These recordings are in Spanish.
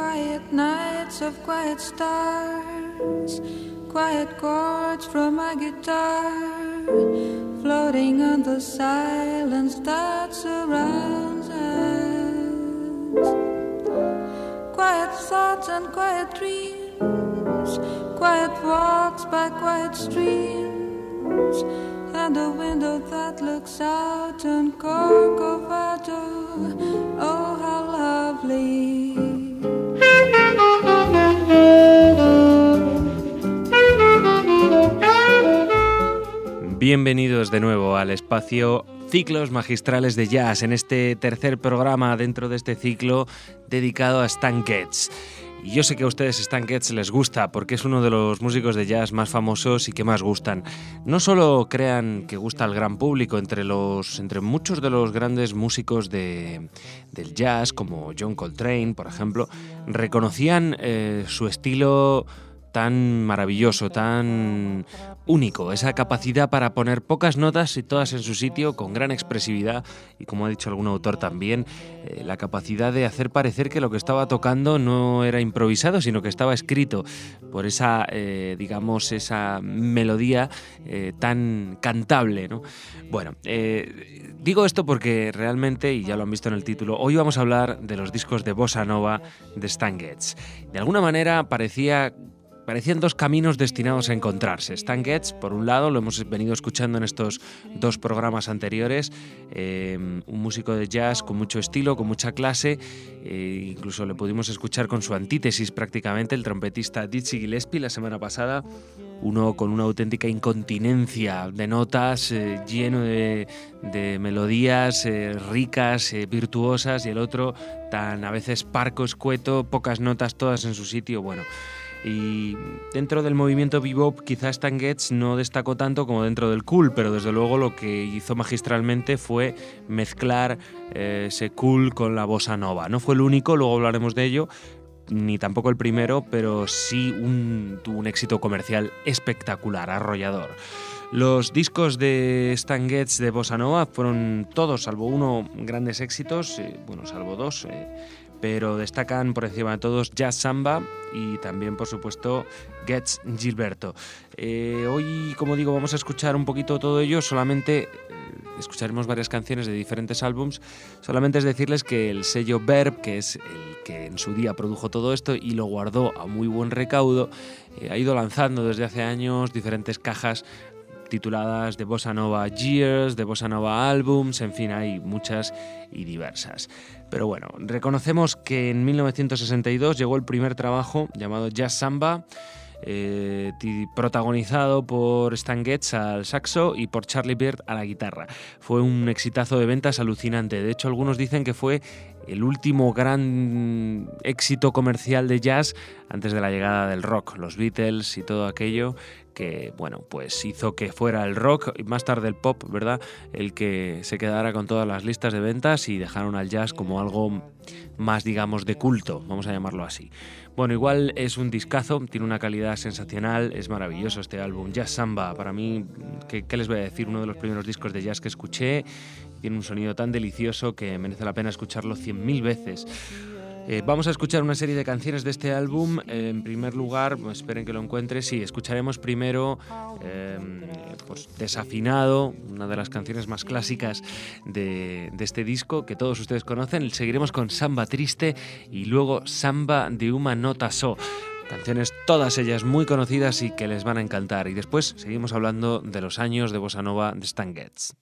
quiet nights of quiet stars, quiet chords from my guitar, floating on the silence that surrounds us. Quiet thoughts and quiet dreams, quiet walks by quiet streams, and a window that looks out on Corcovado. Oh, how lovely. Bienvenidos de nuevo al espacio Ciclos Magistrales de Jazz, en este tercer programa dentro de este ciclo dedicado a Stan Getz. Y yo sé que a ustedes Stan Getz les gusta porque es uno de los músicos de jazz más famosos y que más gustan. No solo crean que gusta al gran público, entre muchos de los grandes músicos del jazz, como John Coltrane, por ejemplo, reconocían su estilo tan maravilloso, tan único, esa capacidad para poner pocas notas y todas en su sitio, con gran expresividad y, como ha dicho algún autor también, la capacidad de hacer parecer que lo que estaba tocando no era improvisado, sino que estaba escrito por esa, esa melodía tan cantable, ¿no? Bueno, digo esto porque realmente, y ya lo han visto en el título, hoy vamos a hablar de los discos de Bossa Nova de Stan Getz. De alguna manera parecían dos caminos destinados a encontrarse. Stan Getz, por un lado, lo hemos venido escuchando en estos dos programas anteriores, un músico de jazz con mucho estilo, con mucha clase, incluso le pudimos escuchar con su antítesis prácticamente, el trompetista Dizzy Gillespie la semana pasada, uno con una auténtica incontinencia de notas, lleno de melodías ricas, virtuosas, y el otro tan a veces parco, escueto, pocas notas, todas en su sitio, bueno. Y dentro del movimiento bebop quizás Stan Getz no destacó tanto como dentro del cool, pero desde luego lo que hizo magistralmente fue mezclar ese cool con la bossa nova. No fue el único, luego hablaremos de ello, ni tampoco el primero, pero sí tuvo un éxito comercial espectacular, arrollador. Los discos de Stan Getz de bossa nova fueron todos, salvo uno, grandes éxitos, salvo dos, pero destacan por encima de todos Jazz Samba y también, por supuesto, Getz Gilberto. Hoy, como digo, vamos a escuchar un poquito todo ello, solamente escucharemos varias canciones de diferentes álbums. Solamente es decirles que el sello Verb, que es el que en su día produjo todo esto y lo guardó a muy buen recaudo, ha ido lanzando desde hace años diferentes cajas tituladas de Bossa Nova Years, de Bossa Nova Albums, en fin, hay muchas y diversas. Pero bueno, reconocemos que en 1962 llegó el primer trabajo llamado Jazz Samba, protagonizado por Stan Getz al saxo y por Charlie Byrd a la guitarra. Fue un exitazo de ventas alucinante. De hecho, algunos dicen que fue el último gran éxito comercial de jazz antes de la llegada del rock, los Beatles y todo aquello que, bueno, pues hizo que fuera el rock y más tarde el pop, ¿verdad?, el que se quedara con todas las listas de ventas y dejaron al jazz como algo más, digamos, de culto, vamos a llamarlo así. Bueno, igual es un discazo, tiene una calidad sensacional, es maravilloso este álbum. Jazz Samba, para mí, ¿qué les voy a decir? Uno de los primeros discos de jazz que escuché, tiene un sonido tan delicioso que merece la pena escucharlo 100.000 veces. Vamos a escuchar una serie de canciones de este álbum. En primer lugar, esperen que lo encuentre, sí, escucharemos primero Desafinado, una de las canciones más clásicas de este disco que todos ustedes conocen. Seguiremos con Samba Triste y luego Samba de una nota so. Canciones todas ellas muy conocidas y que les van a encantar. Y después seguimos hablando de los años de Bossa Nova de Stan Getz.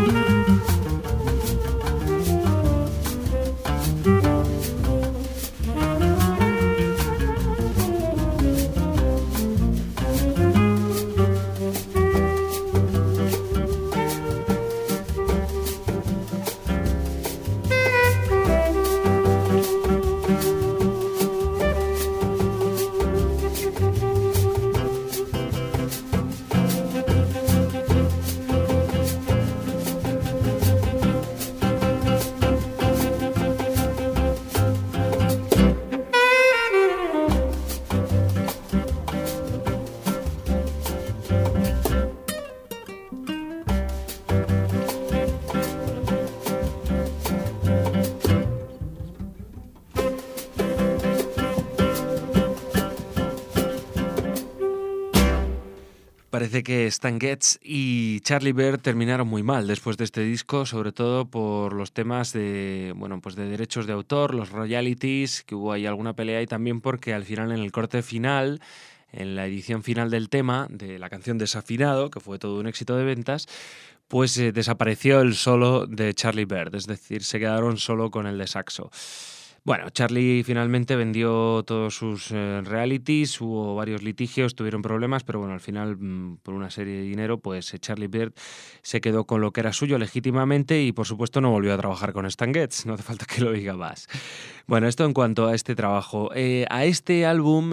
Parece que Stan Getz y Charlie Byrd terminaron muy mal después de este disco, sobre todo por los temas de, bueno, pues de derechos de autor, los royalties, que hubo ahí alguna pelea, y también porque al final, en el corte final, en la edición final del tema, de la canción Desafinado, que fue todo un éxito de ventas, pues desapareció el solo de Charlie Byrd, es decir, se quedaron solo con el de saxo. Bueno, Charlie finalmente vendió todos sus realities, hubo varios litigios, tuvieron problemas, pero bueno, al final, por una serie de dinero, pues Charlie Byrd se quedó con lo que era suyo legítimamente y, por supuesto, no volvió a trabajar con Stan Getz, no hace falta que lo diga más. Bueno, esto en cuanto a este trabajo. A este álbum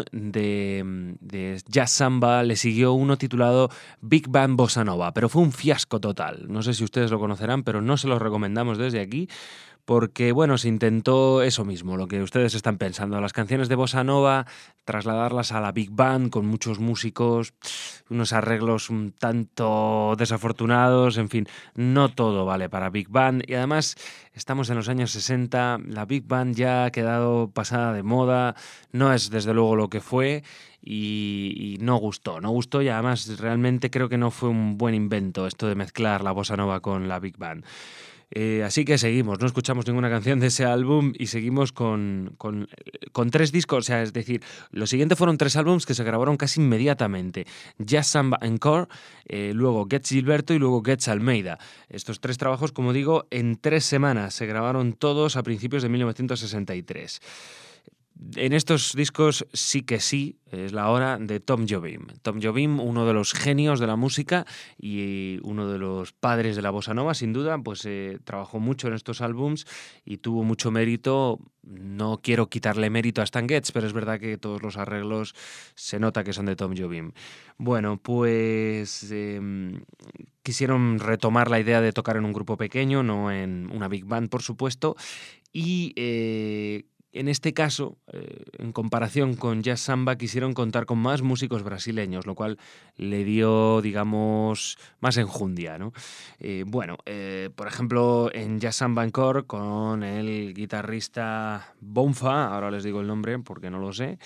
de Jazz Samba le siguió uno titulado Big Band Bossa Nova, pero fue un fiasco total. No sé si ustedes lo conocerán, pero no se los recomendamos desde aquí, porque, bueno, se intentó eso mismo, lo que ustedes están pensando, las canciones de Bossa Nova, trasladarlas a la Big Band con muchos músicos, unos arreglos un tanto desafortunados, en fin, no todo vale para Big Band, y además estamos en los años 60, la Big Band ya ha quedado pasada de moda, no es desde luego lo que fue, y no gustó, y además realmente creo que no fue un buen invento esto de mezclar la Bossa Nova con la Big Band. Así que seguimos, no escuchamos ninguna canción de ese álbum y seguimos con 3 discos, o sea, es decir, lo siguiente fueron 3 álbums que se grabaron casi inmediatamente: Jazz Samba Encore, luego Getz Gilberto y luego Getz Almeida. Estos 3 trabajos, como digo, en 3 semanas, se grabaron todos a principios de 1963. En estos discos sí que sí, es la hora de Tom Jobim. Tom Jobim, uno de los genios de la música y uno de los padres de la bossa nova, sin duda, pues trabajó mucho en estos álbums y tuvo mucho mérito. No quiero quitarle mérito a Stan Getz, pero es verdad que todos los arreglos se nota que son de Tom Jobim. Bueno, pues quisieron retomar la idea de tocar en un grupo pequeño, no en una big band, por supuesto, y en este caso, en comparación con Jazz Samba, quisieron contar con más músicos brasileños, lo cual le dio, digamos, más enjundia, ¿no? Por ejemplo, en Jazz Samba Encore, con el guitarrista Bonfa, ahora les digo el nombre porque no lo sé,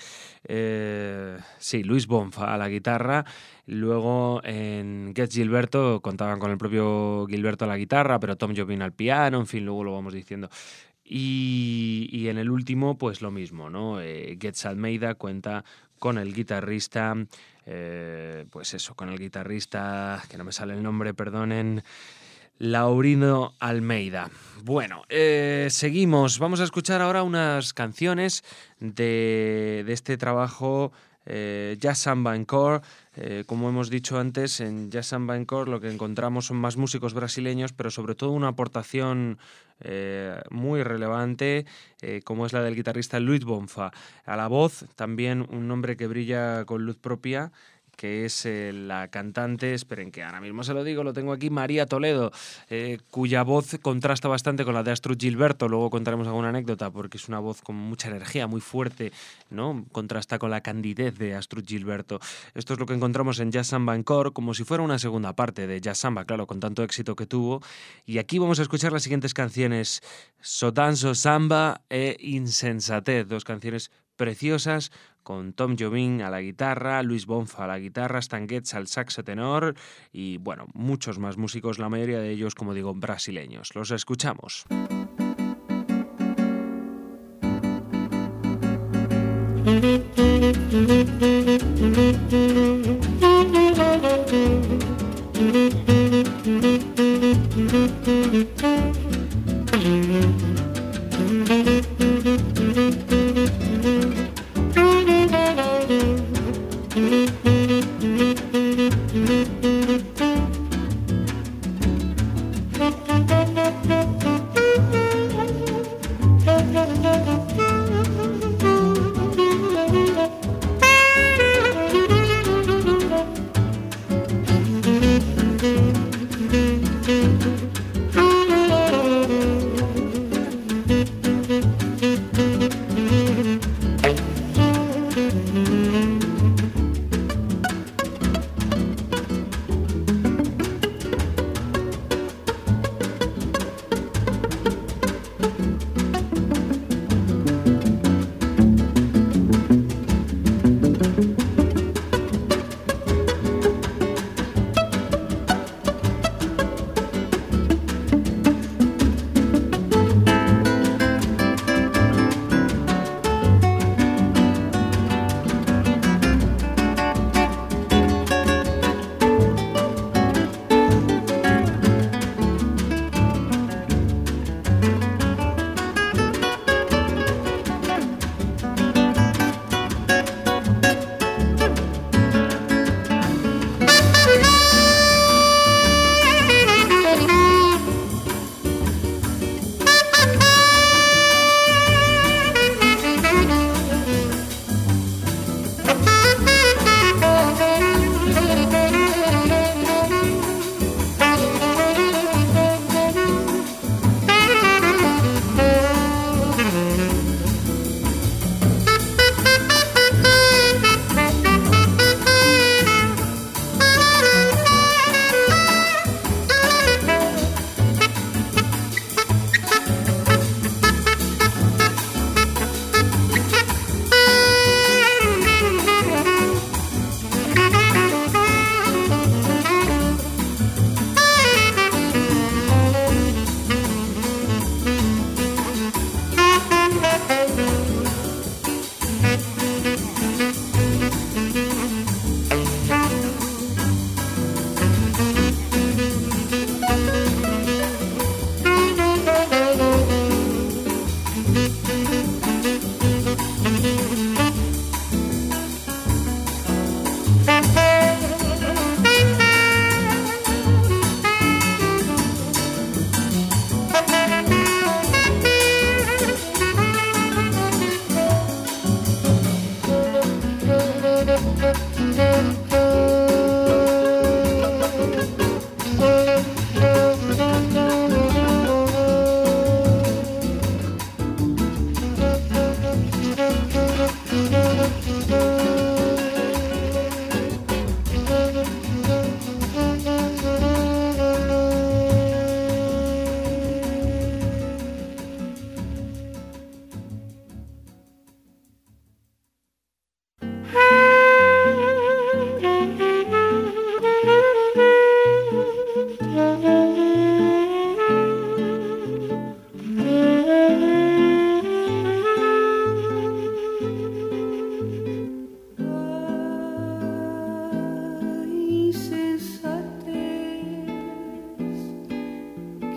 Luis Bonfa a la guitarra. Luego en Getz Gilberto contaban con el propio Gilberto a la guitarra, pero Tom Jobim al piano, en fin, luego lo vamos diciendo. Y en el último, pues lo mismo, ¿no? Getz Almeida cuenta con el guitarrista, con el guitarrista, que no me sale el nombre, perdonen, Laurindo Almeida. Bueno, seguimos. Vamos a escuchar ahora unas canciones de este trabajo, Jazz Samba Encore. Como hemos dicho antes, en Jazz Samba Encore lo que encontramos son más músicos brasileños, pero sobre todo una aportación muy relevante, como es la del guitarrista Luis Bonfa. A la voz, también un hombre que brilla con luz propia, que es la cantante, esperen que ahora mismo se lo digo, lo tengo aquí, María Toledo, cuya voz contrasta bastante con la de Astrud Gilberto. Luego contaremos alguna anécdota, porque es una voz con mucha energía, muy fuerte, ¿no? Contrasta con la candidez de Astrud Gilberto. Esto es lo que encontramos en Jazz Samba Encore, como si fuera una segunda parte de Jazz Samba, claro, con tanto éxito que tuvo. Y aquí vamos a escuchar las siguientes canciones: So Danzo Samba e Insensatez, 2 canciones preciosas, con Tom Jobim a la guitarra, Luis Bonfa a la guitarra, Stan Getz al saxo tenor y, bueno, muchos más músicos, la mayoría de ellos, como digo, brasileños. Los escuchamos.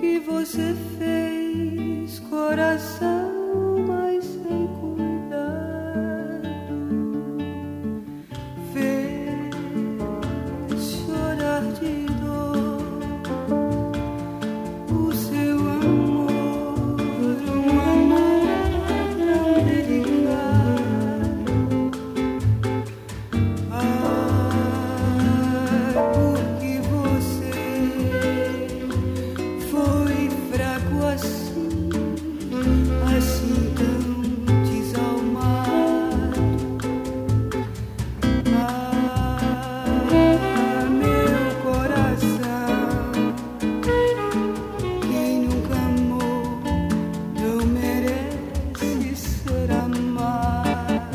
que você fez, coração, mas sem cuidado, fez chorar de dor o seu amor, um amor tão delicado. Porque você foi fraco assim, assim tão desalmado. Meu coração, quem nunca amou não merece ser amado.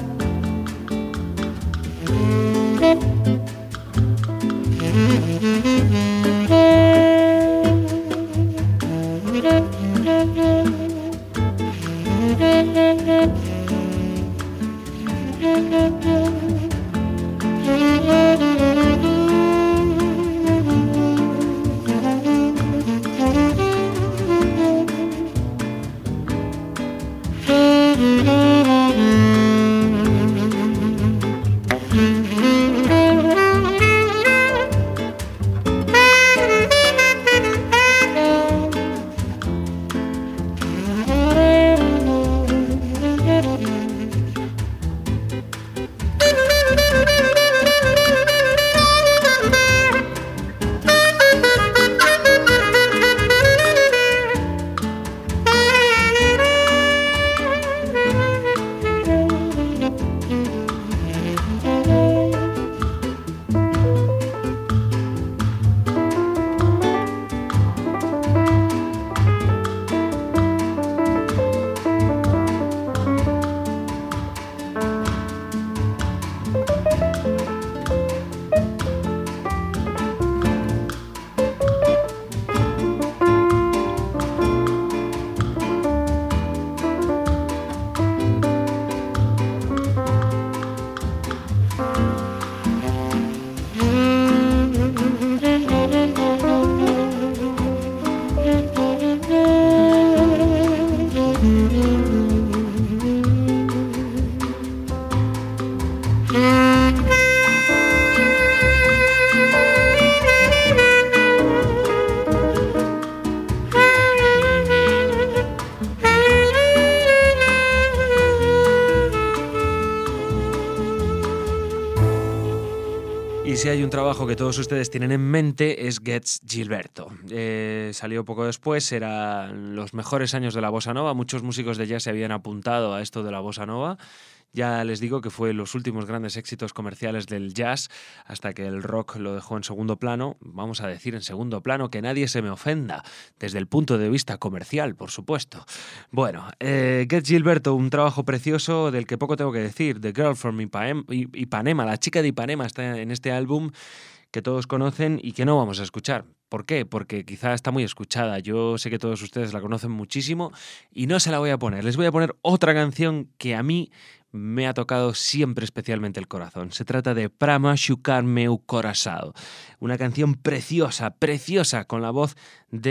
Si hay un trabajo que todos ustedes tienen en mente es Getz Gilberto. Salió poco después, eran los mejores años de la bossa nova. Muchos músicos de jazz se habían apuntado a esto de la bossa nova. Ya les digo que fue los últimos grandes éxitos comerciales del jazz, hasta que el rock lo dejó en segundo plano. Vamos a decir en segundo plano, que nadie se me ofenda, desde el punto de vista comercial, por supuesto. Bueno, Getz Gilberto, un trabajo precioso del que poco tengo que decir. The Girl from Ipanema, la chica de Ipanema, está en este álbum que todos conocen y que no vamos a escuchar. ¿Por qué? Porque quizá está muy escuchada. Yo sé que todos ustedes la conocen muchísimo y no se la voy a poner. Les voy a poner otra canción que a mí me ha tocado siempre especialmente el corazón. Se trata de Pra machucar meu coração. Una canción preciosa, preciosa, con la voz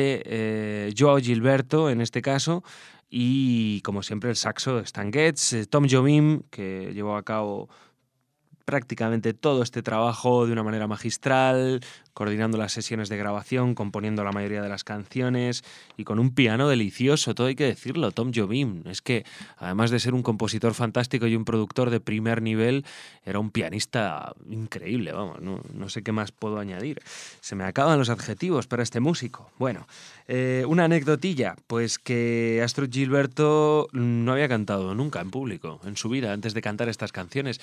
de Joao Gilberto, en este caso, y como siempre el saxo de Stan Getz, Tom Jobim, que llevó a cabo prácticamente todo este trabajo de una manera magistral, coordinando las sesiones de grabación, componiendo la mayoría de las canciones y con un piano delicioso, todo hay que decirlo. Tom Jobim, es que además de ser un compositor fantástico y un productor de primer nivel, era un pianista increíble, vamos, no sé qué más puedo añadir. Se me acaban los adjetivos para este músico. Bueno, una anecdotilla, pues que Astrud Gilberto no había cantado nunca en público en su vida antes de cantar estas canciones,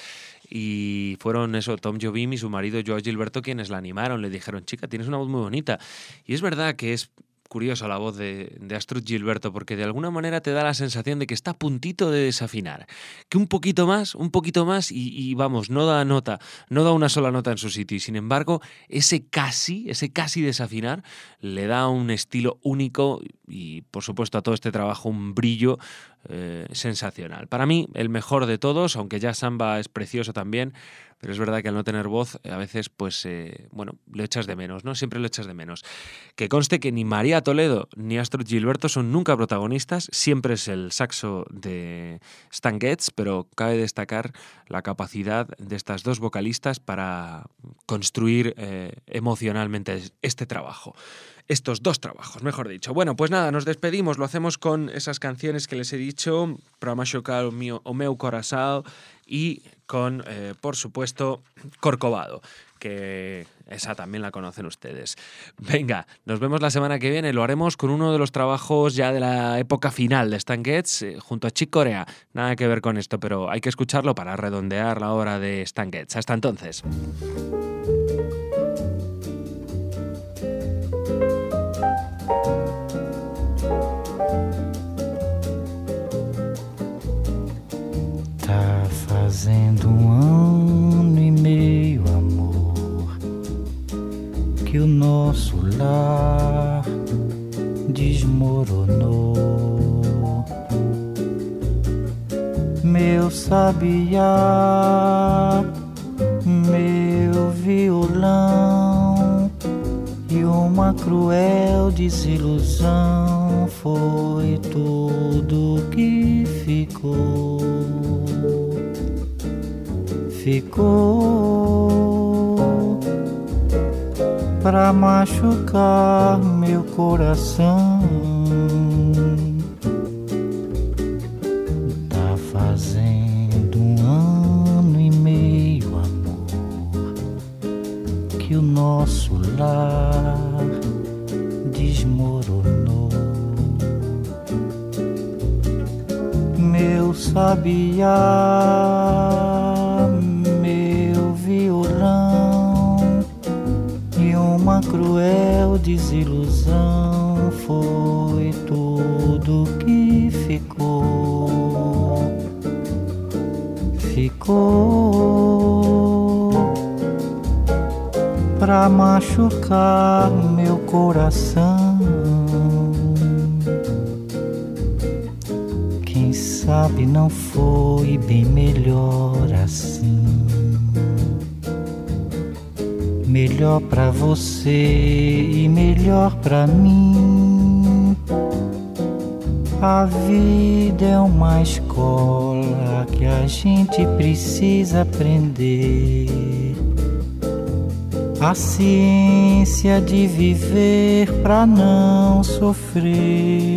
y fueron eso, Tom Jobim y su marido Joao Gilberto quienes la animaron, le dijeron: chica, tienes una voz muy bonita. Y es verdad que es curiosa la voz de Astrud Gilberto, porque de alguna manera te da la sensación de que está a puntito de desafinar, que un poquito más y vamos, no da nota, no da una sola nota en su sitio, y sin embargo ese casi desafinar le da un estilo único y por supuesto a todo este trabajo un brillo sensacional. Para mí el mejor de todos, aunque ya Samba es precioso también, pero es verdad que al no tener voz a veces pues lo echas de menos, ¿no? Siempre lo echas de menos. Que conste que ni María Toledo ni Astrud Gilberto son nunca protagonistas, siempre es el saxo de Stan Getz, pero cabe destacar la capacidad de estas dos vocalistas para construir emocionalmente este trabajo. Estos dos trabajos, mejor dicho. Bueno, pues nada, nos despedimos, lo hacemos con esas canciones que les he dicho, Pra Machucar o meu coração, y con, por supuesto, Corcovado, que esa también la conocen ustedes. Venga, nos vemos la semana que viene, lo haremos con uno de los trabajos ya de la época final de Stan Getz, junto a Chick Corea. Nada que ver con esto, pero hay que escucharlo para redondear la hora de Stan Getz. Hasta entonces. Tá fazendo ano e meio, amor, que o nosso lar desmoronou. Meu sabiá, meu violão, e uma cruel desilusão foi tudo que ficou. Ficou pra machucar meu coração. Tá fazendo ano e meio, amor, que o nosso lar desmoronou. Meu sabiá, meu violão, e uma cruel desilusão foi tudo que ficou. Ficou pra machucar meu coração. Quem sabe não foi bem melhor assim. Melhor pra você e melhor pra mim. A vida é uma escola que a gente precisa aprender. A ciência de viver pra não sofrer.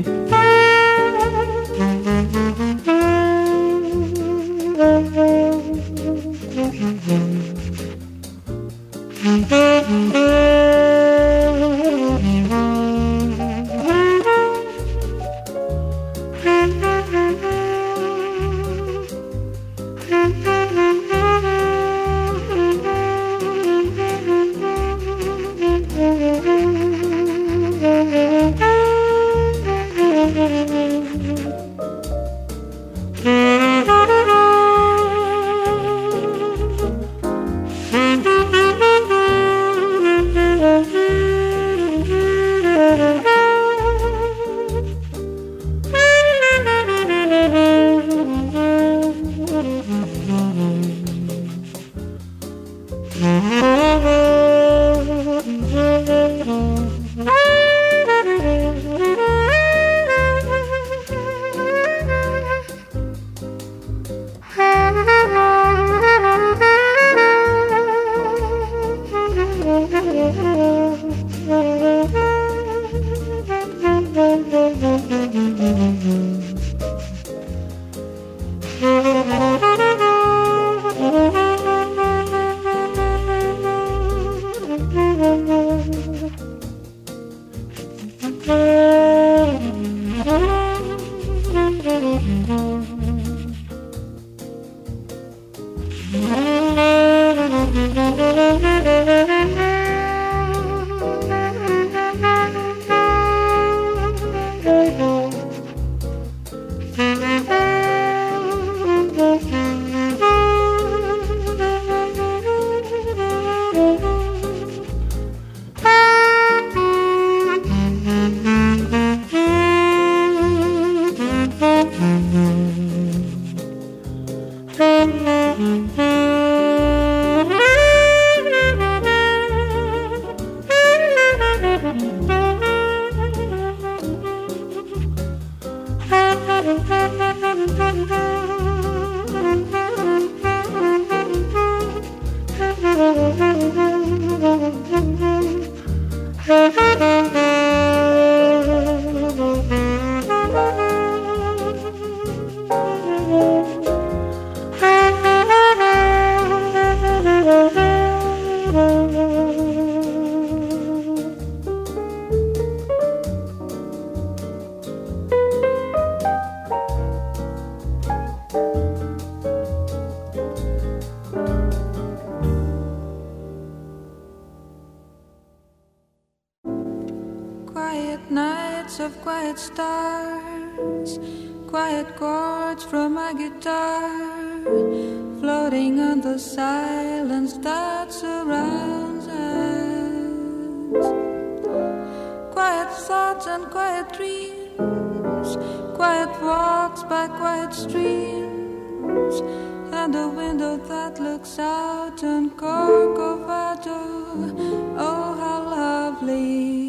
Stars, quiet chords from my guitar, floating on the silence that surrounds us. Quiet thoughts and quiet dreams, quiet walks by quiet streams, and a window that looks out on Corcovado. Oh, how lovely.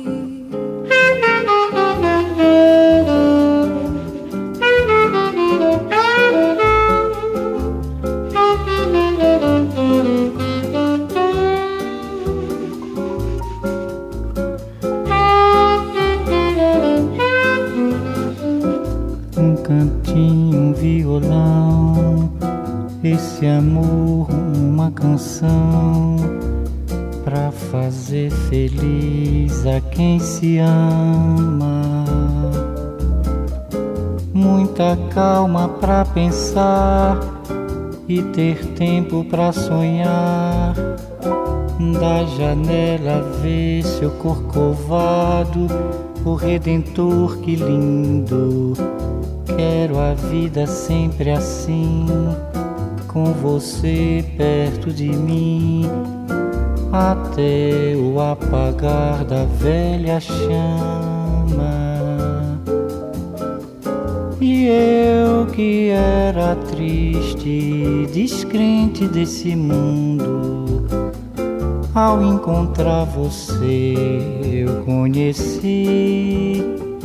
Cantinho, um violão, esse amor, uma canção pra fazer feliz a quem se ama. Muita calma pra pensar e ter tempo pra sonhar. Da janela ver seu corcovado, o Redentor, que lindo. Quero a vida sempre assim, com você perto de mim, até o apagar da velha chama. E eu que era triste, descrente desse mundo, ao encontrar você eu conheci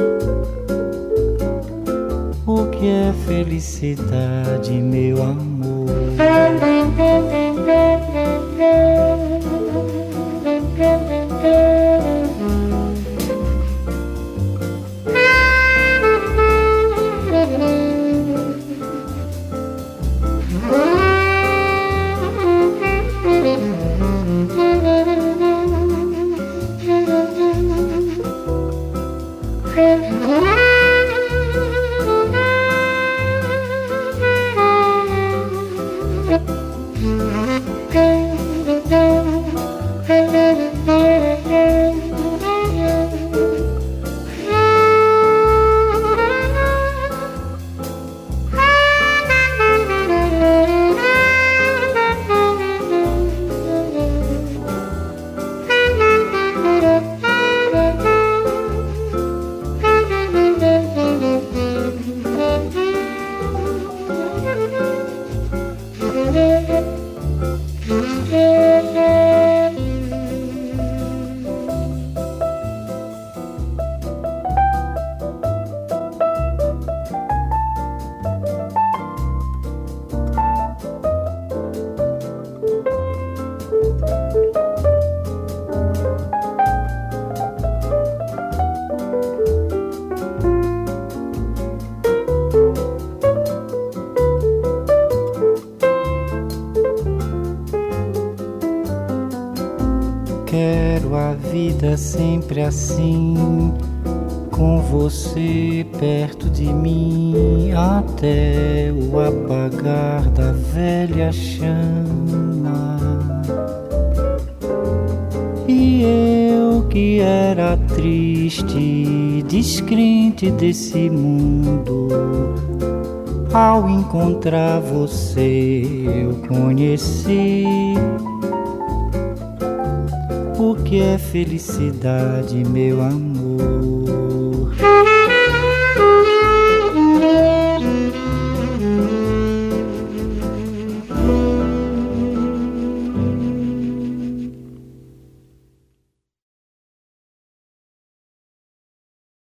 o que é felicidade, meu amor. Quero a vida sempre assim, com você perto de mim, até o apagar da velha chama. E eu que era triste, descrente desse mundo, ao encontrar você eu conheci o que é felicidade, meu amor.